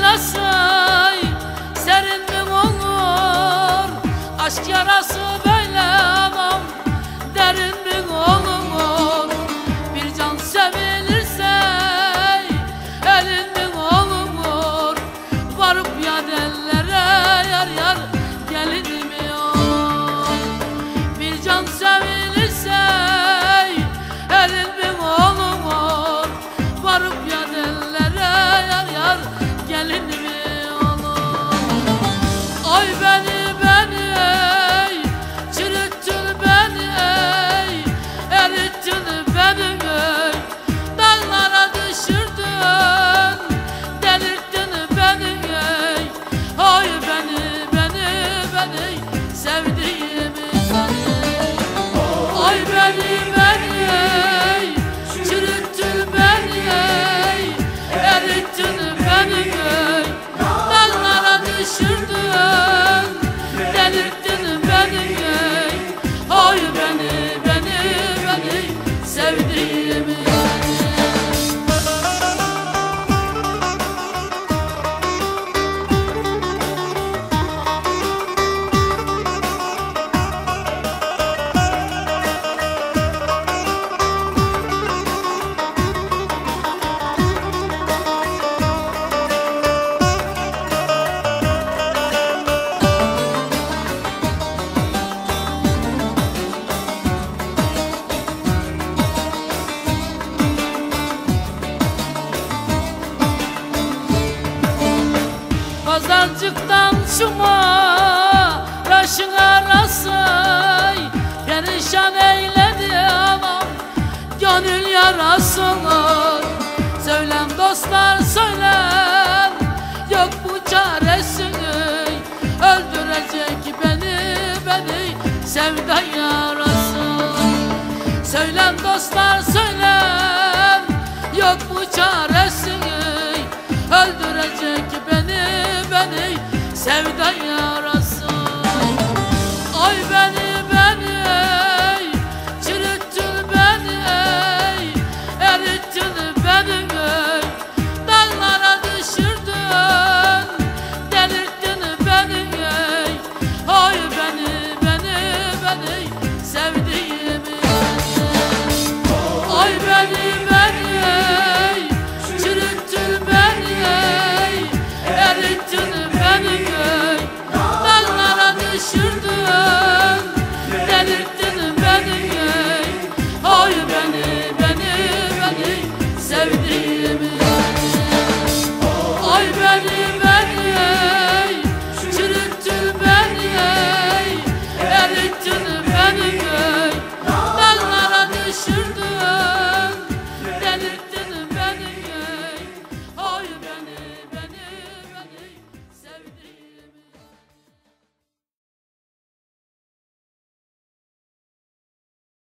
yarası serin mi olur? Aşk yarası böyle anam derin mi olur? Bir can sevilirse elin mi olur? Varıp yadenlere yar yar gelin mi olur? Bir can sevilirse elin mi olur? Varıp yadenlere yar yar gelin mi olur? Ay beni ey, çürüttün beni ey, erittin beni ey, dallara düşürdün, delirttin beni ey. Ay beni sevdiğimi seni. Ay beni ey, çürüttün beni ey, erittin beni ey, dallara düşürdün, delirttin beni ey. Ay beni sevdiğimi seni. Pazarcıktan şuma raşın arası perişan eyledi anam gönül yarasını. Söylen dostlar söylen, yok bu çaresini, öldürecek beni sevda yarası. Söylen dostlar söylen, yok bu çaresini, öldürecek beni sevda yarası.